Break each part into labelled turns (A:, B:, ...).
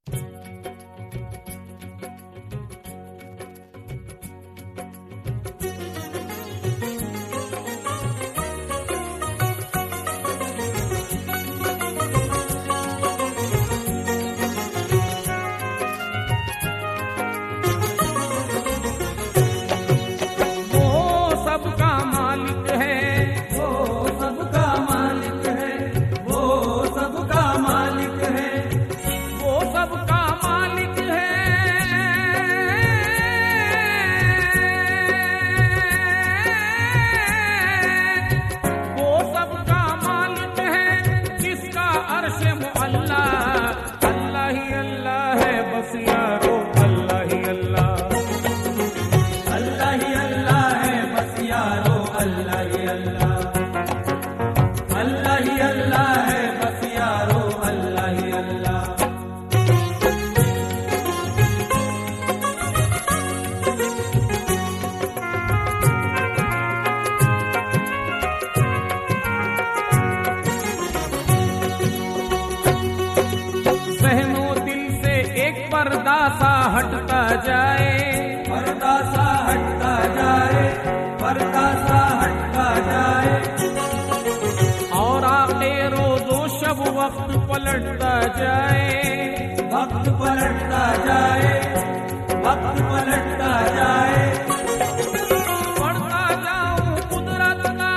A: पर्दा सा हटता जाए,
B: पर्दा सा हटता जाए, पर्दा सा हटता जाए,
A: और आके रोज़ो शब वक्त पलटता जाए,
B: वक्त पलटता जाए, वक्त पलटता जाए,
A: पढ़ता जाऊं कुदरत का,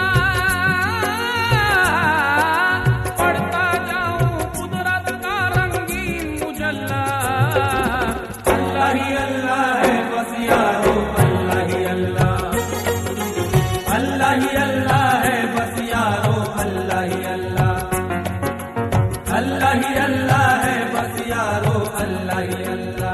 A: पढ़ता जाऊं कुदरत का रंगीन मुजल्ला।
B: अल्लाह ही अल्लाह है बस यारो, अल्लाह ही अल्लाह, अल्लाह ही अल्लाह है बस यारो, अल्लाह ही अल्लाह, अल्लाह ही अल्लाह है बस यारो, अल्लाह ही अल्लाह।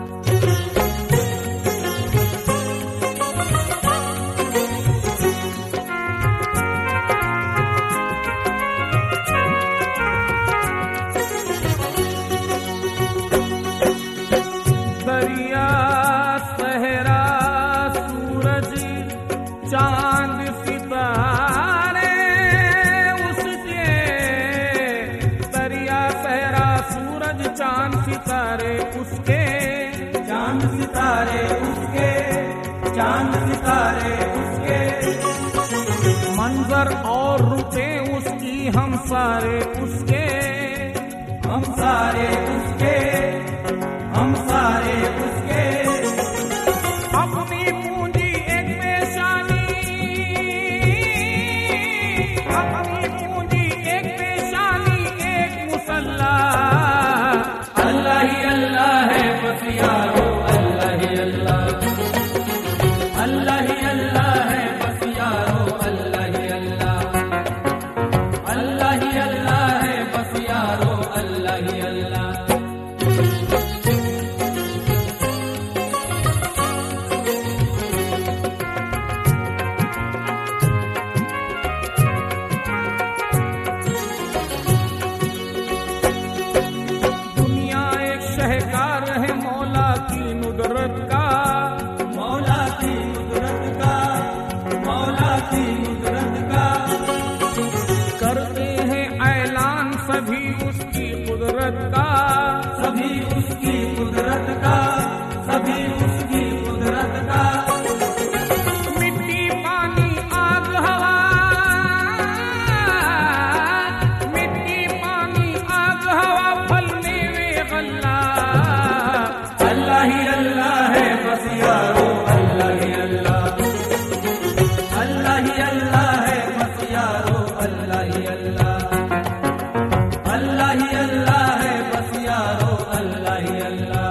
A: दरिया सहरा सूरज चांद सितारे उसके, दरिया सहरा सूरज चांद सितारे उसके,
B: चांद सितारे उसके, चांद सितारे उसके,
A: मंजर और रुते उसकी हम सारे उसके,
B: हम सारे उसके, हम सारे उसके,
A: अपनी पूंजी एक पेशानी, अपनी पूंजी एक पेशानी एक मुसल्ला।
B: अल्लाह ही अल्लाह है बस यारो, अल्लाह ही अल्लाह, अल्लाह ही अल्लाह है बस यारो, अल्लाह ही अल्लाह, अल्लाह ही अल्लाह है बस यारो, अल्लाह ही अल्लाह।
A: दुनिया एक शहकार है मौला की नुदरत का,
B: मौला की कुदरत का, मौला की कुदरत का,
A: करते हैं ऐलान सभी उसकी कुदरत का,
B: सभी उसकी कुदरत का, सभी उसकी कुदरत का,
A: मिट्टी पानी आग हवा, मिट्टी पानी आग हवा फल मेवे गल्ला।
B: अल्लाह ही अल्लाह है बस यारो, अल्लाह ही अल्लाह, अल्लाह ही अल्लाह है बस यारो, अल्लाह ही अल्लाह, अल्लाह ही अल्लाह है बस यारो, अल्लाह ही अल्लाह।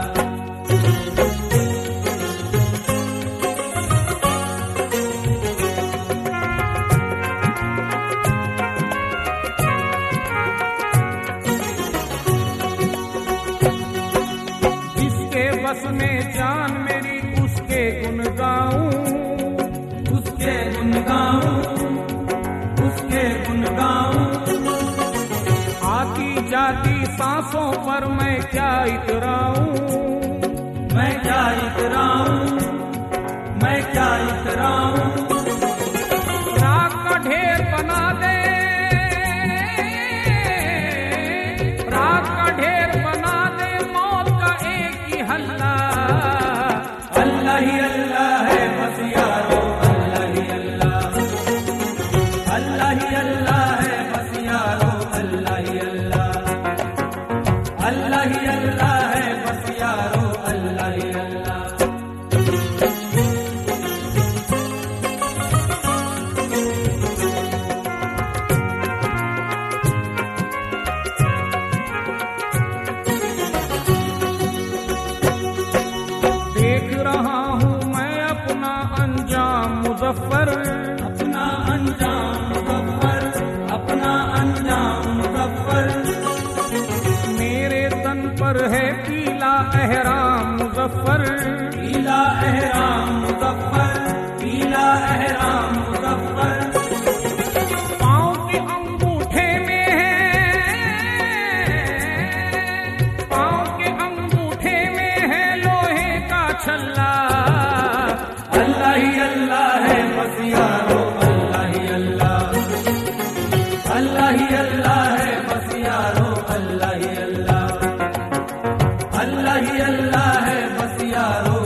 A: जिसके बस में जान मेरी उसके गुन गाऊं,
B: उसके गुन गाऊं, उसके गुन गाऊं,
A: आती जाती सांसों पर मैं क्या इतराऊं,
B: मैं क्या इतराऊं, मैं क्या इतराऊं,
A: राग का ढेर बना दे, राग का ढेर बना दे मौत मुजफ्फर,
B: अपना अंजाम मुजफ्फर, अपना अंजाम मुजफ्फर।
A: मेरे तन पर है पीला एहराम मुजफ्फर,
B: पीला एहराम मुजफ्फर, पीला एहराम मुजफ्फर।
A: पाँव के अंगूठे में है, पाँव के अंगूठे में है लोहे का छल्ला।
B: अल्लाह ही अल्लाह है बस यारो, अल्लाह ही अल्लाह, अल्लाह ही अल्लाह है बस यारो, अल्लाह ही अल्लाह, अल्लाह ही अल्लाह है बस यारो।